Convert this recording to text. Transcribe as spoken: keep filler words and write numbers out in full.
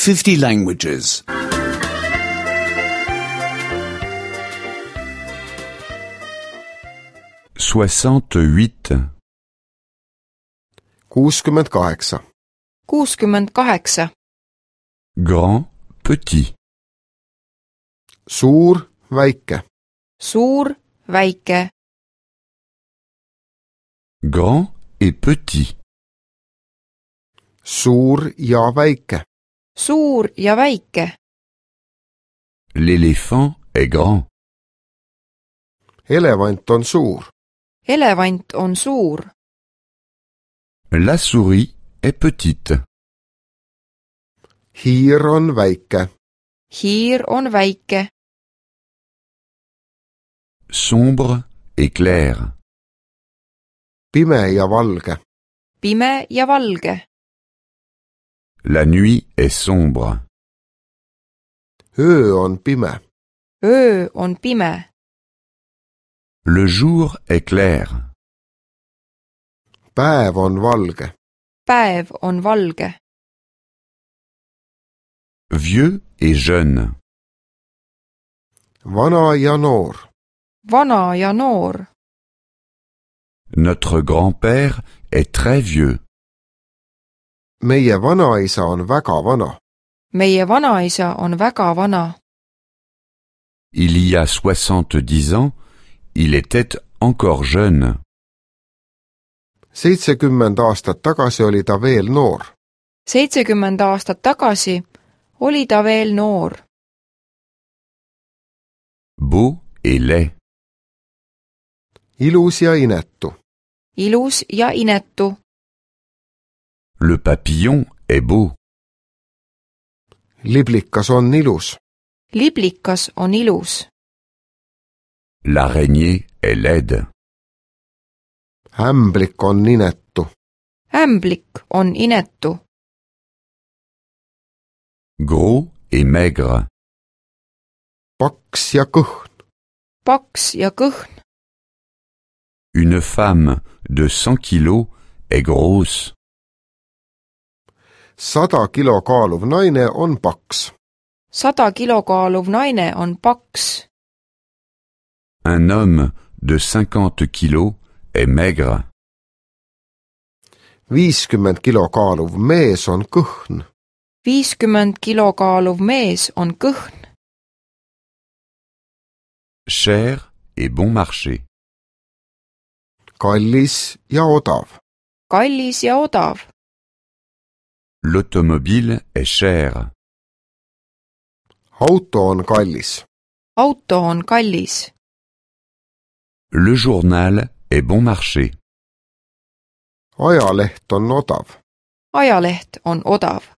fifty languages. soixante-huit. kuuskümmend kaheksa. kuuskümmend kaheksa. Grand, petit. Suur, väike. Suur, väike. Grand et petit. Suur ja väike. Suur ja väike. L'éléphant est grand. Elevant on suur. Elevant on suur. La souris est petite. Hiir on väike. Hiir on väike. Sombre et clair. Pime ja valge. Pime ja valge. La nuit est sombre. Öö on pime. Öö on pime. Le jour est clair. Päev on valge. Päev on valge. Vieux et jeune. Vana ja noor. Vana ja noor. Notre grand-père est très vieux. Meie vanaisa on väga vana. Meie vanaisa on väga vana. Il y a soixante-dix ans, il était encore jeune. seitsekümmend aastat tagasi oli ta veel noor. seitsekümmend aastat tagasi oli ta veel noor. Beau et laid. Ilus ja inetu. Ilus ja inetu. Le papillon est beau. Liblikas on ilus. Liblikas on ilus. L'araignée est laide. Ämblik on inetu. Ämblik on inetu. Gros et maigre. Paks ja kõhn. Paks ja kõhn. Une femme de cent kilos est grosse. Sada kilo kaaluv naine on paks. Sada kilo kaaluv naine on paks. Un homme de cinquante kilos est maigre. viiskümmend kilo kaaluv mees on kõhn. viiskümmend kilo kaaluv mees on kõhn. Cher et bon marché. Kallis ja odav. Kallis ja odav. L'automobile est cher. Auto on kallis. Auto on kallis. Le journal est bon marché. Ajaleht on odav. Ajaleht on odav.